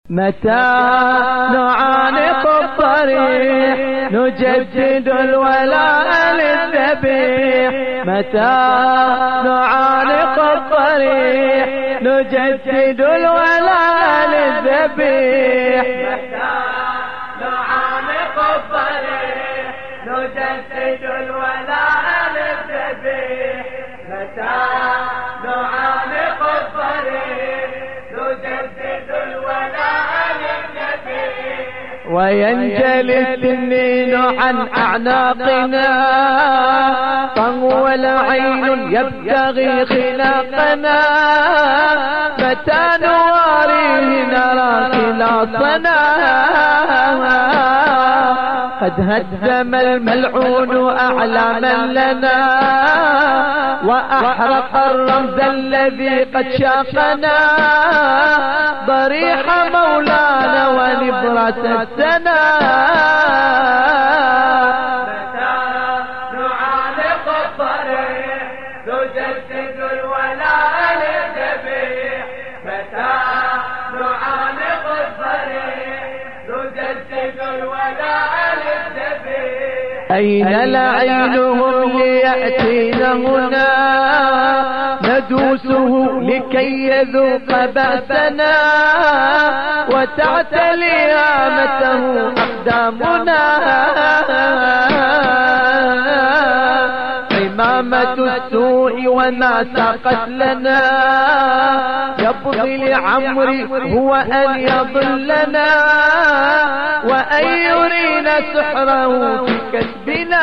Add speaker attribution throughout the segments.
Speaker 1: متى نعانق الضريح نجدد الولاء للذبيح، متى نعانق الضريح نجدد الولاء للذبيح، متى نعانق الضريح نجدد الولاء للذبيح، متى نعانق الضريح نجدد الولاء للذبيح، وينجلي التنين عن أعناقنا طول عين يبتغي خلاقنا، متى نواريه نرى خلاصنا، قد هدم الملعون أعلاما لنا وأحرق الرمز الذي قد شاقنا، ضريح مولانا ونبرة السنا، متى نعانق الضريح نجدد الولاء للذبيح، متى نعانق الضريح نجدد الولاء للذبيح، أين لعينهم ليأتينا هنا ندوسه لكي يذوق بأسنا وتعتلي هامته أقدامنا، عمامة السوء وما ساقت لنا يبغي لعمري هو أن يضلنا وأن يرينا سحره في كسبنا،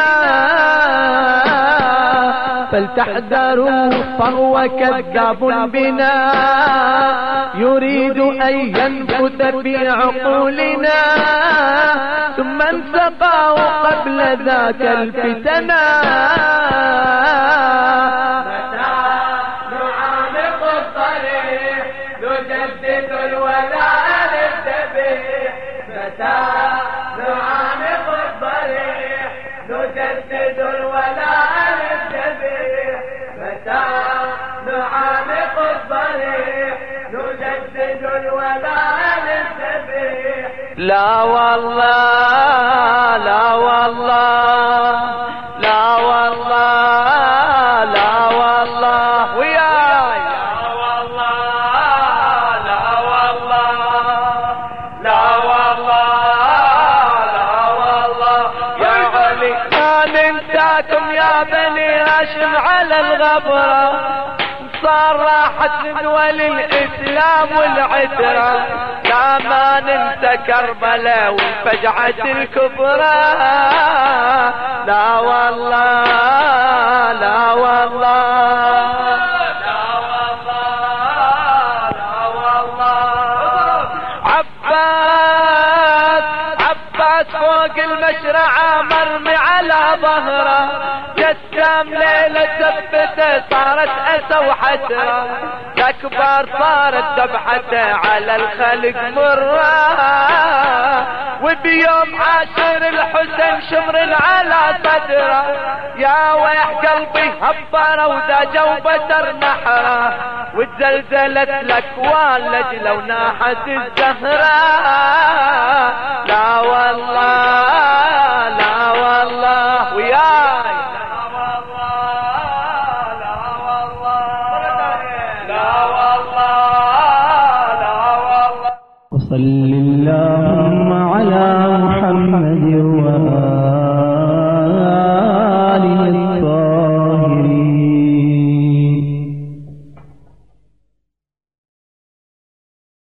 Speaker 1: فلتحذروا فهو كذاب بنا يريد أن ينفث في عقولنا ثم انسقاه قبل ذاك الفتنا، متى نعانق الضريح نجدد الولاء للذبيح، متى نعانق الضريح نجدد الولاء للذبيح، متى نعانق الضريح نجدد الولاء للذبيح، لا والله لا والله لا والله لا والله وياي، لا والله لا والله لا والله لا والله يا علي ما ننساكم يا بني هاشم على الغبرة، صار راحت دول الإسلام والعترة، لا ما ننسى كربلاء والفجعة الكبرى، لا والله لا والله لا والله لا والله، عباس فوق المشرعة مرمي على ظهره، جسام ليلة ثبته صارت أسى وحسرة، الأكبر صارت ذبحته على الخلق مرة، وبيوم عاشر الحسن شمر على صدره، يا ويح قلبي هبره وذا جوبة نحره، وتزلزلت الأكوان لجل وناحت الزهرة، لا والله لا والله وياي،
Speaker 2: وصل اللهم على محمد